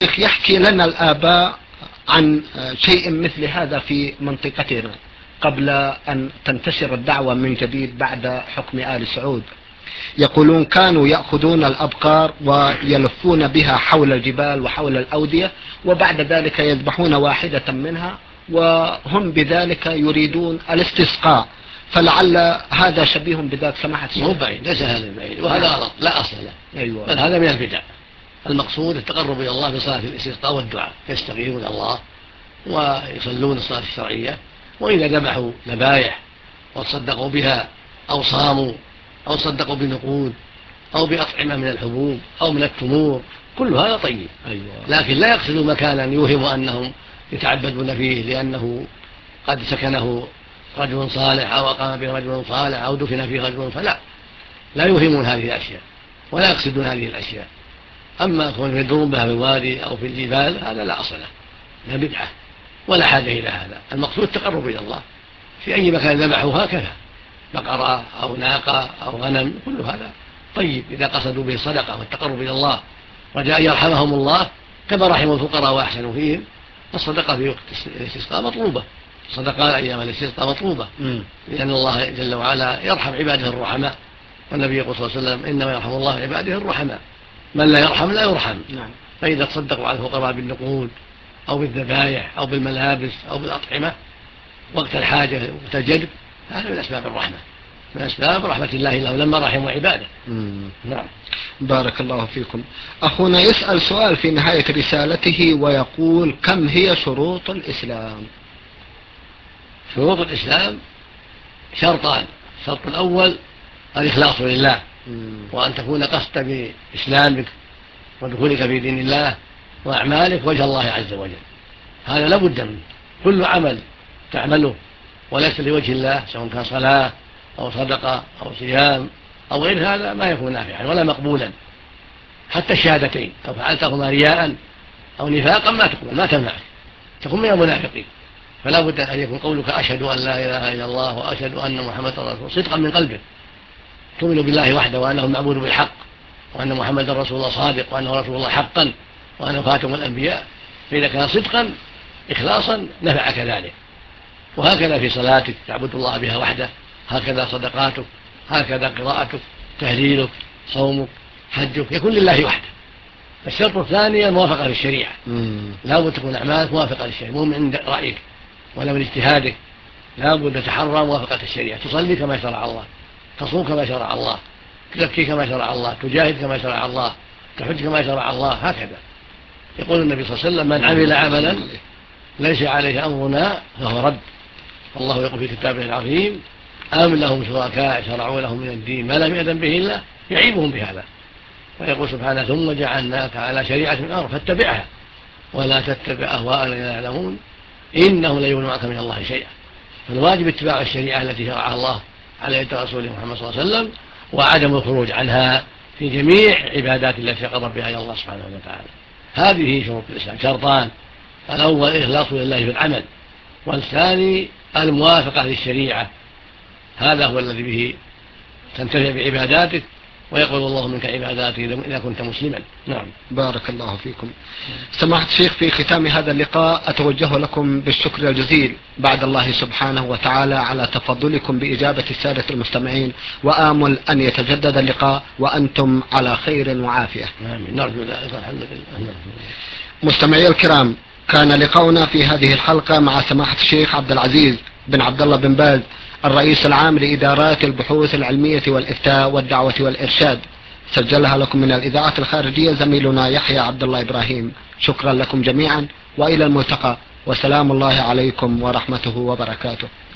يحكي لنا الآباء عن شيء مثل هذا في منطقتنا قبل أن تنتشر الدعوة من جديد بعد حكم آل سعود. يقولون كانوا يأخذون الأبقار ويلفون بها حول الجبال وحول الأودية، وبعد ذلك يذبحون واحدة منها، وهم بذلك يريدون الاستسقاء. فلعل هذا شبيه بذات سماحة الشيخ. مو بعيد، ليس هذا بعيد، وهذا غلط لا أصل له. أيوة. بل هذا من البدع. المقصود التقرب إلى الله بصلاة الاستسقاء والدعاء، يستغيثون الله ويصلون الصلاة الشرعية، وإذا ذبحوا ذبائح وتصدقوا بها أو صاموا أو صدقوا بنقود أو بأطعمة من الحبوب أو من التمور، كل هذا طيب. أيوة. لكن لا يقصدوا مكانا يوهم أنهم يتعبدون فيه لأنه قد سكنه رجل صالح أو أقام به رجل صالح أو دفن فيه رجل، فلا، لا يوهمون هذه الأشياء ولا يقصدون هذه الأشياء. أما كون يدرون بها في الوادي أو في الجبال هذا لا أصل له، لا بدعة ولا حاجة إلى هذا. المقصود التقرب إلى الله في أي مكان ذبحوا هكذا، بقرة أو ناقة أو غنم، كل هذا طيب إذا قصدوا به الصدقة والتقرب إلى الله رجاء أن يرحمهم الله كما رحموا الفقراء وأحسنوا فيهم. الصدقة في وقت الاستسقاء مطلوبة، صدقاء أيام الاستسقاء مطلوبة، لأن الله جل وعلا يرحم عباده الرحماء، والنبي يقول صلى الله عليه وسلم إنما يرحم الله عباده الرحماء، من لا يرحم لا يرحم. فإذا تصدقوا على الفقراء بالنقود أو بالذبائح أو بالملابس أو بالأطعمة وقت الحاجة وقت الجدب، هذا من أسباب الرحمة، من أسباب رحمة الله له لما رحموا عباده. نعم. بارك الله فيكم. أخونا يسأل سؤال في نهاية رسالته ويقول: كم هي شروط الإسلام؟ شروط الإسلام شرطان: الشرط الأول الإخلاص لله، وأن تكون قصد بإسلامك ودخولك في دين الله وأعمالك وجه الله عز وجل، هذا لا بد منه. كل عمل تعمله وليس لوجه الله، سواء كان صلاة أو صدقة أو صيام أو غير هذا، ما يكون نافعا ولا مقبولا. حتى الشهادتين لو فعلتهما رياء أو نفاقا ما تقبل، ما تنفعك، تكون من المنافقين. فلا بد أن يكون قولك أشهد أن لا إله إلا الله وأشهد أن محمدا رسول الله صدقا من قلبك، تؤمن بالله وحده وأنه المعبود بالحق وأن محمدا رسول الله صادق وأنه رسول الله حقا وأنه خاتم الأنبياء. فإذا كان صدقا إخلاصا نفعك ذلك. وهكذا في صلاتك تعبد الله بها وحده، هكذا صدقاتك، هكذا قراءتك، تهليلك، صومك، حجك، يكون لله وحده. الشرط الثاني الموافقة للشريعة، لا بد تكون أعمالك موافقة للشريعة، مو من رأيك ولا من اجتهادك، لا بد تحرى موافقة الشريعة، تصلي كما شرع الله، تصوم كما شرع الله، تزكي كما شرع الله، تجاهد كما شرع الله، تحج كما شرع الله، هكذا. يقول النبي صلى الله عليه وسلم: من عمل عملا ليس عليه أمرنا فهو رد. الله يقول في كتابه العظيم: أم لهم شركاء شرعوا لهم من الدين ما لم يأذن به الله يعيبهم بهذا. ويقول سبحانه: ثم جعلناك على شريعة من الأمر فاتبعها ولا تتبع أهواء الذين لا يعلمون إنهم لا يغنون عنك من الله شيئا. فالواجب اتباع الشريعة التي شرعها الله على يد رسوله محمد صلى الله عليه وسلم، وعدم الخروج عنها في جميع عبادات التي يقرب بها إلى الله سبحانه وتعالى. هذه شروط الإسلام، شرطان: الأول الإخلاص لله في العمل، والثاني الموافقة للشريعة، هذا هو الذي به تنتفع بعباداتك ويقبل الله منك عباداتي إذا كنت مسلما. نعم. بارك الله فيكم. سماحة الشيخ، في ختام هذا اللقاء أتوجه لكم بالشكر الجزيل بعد الله سبحانه وتعالى على تفضلكم بإجابة السادة المستمعين، وآمل أن يتجدد اللقاء وأنتم على خير وعافية. آمين. نرجو ذلك. الحمد لله. مستمعي الكرام، كان لقاؤنا في هذه الحلقة مع سماحة الشيخ عبد العزيز بن عبد الله بن باز، الرئيس العام لإدارات البحوث العلمية والإفتاء والدعوة والإرشاد، سجلها لكم من الإذاعة الخارجية زميلنا يحيى عبد الله إبراهيم. شكرا لكم جميعا، وإلى الملتقى، وسلام الله عليكم ورحمته وبركاته.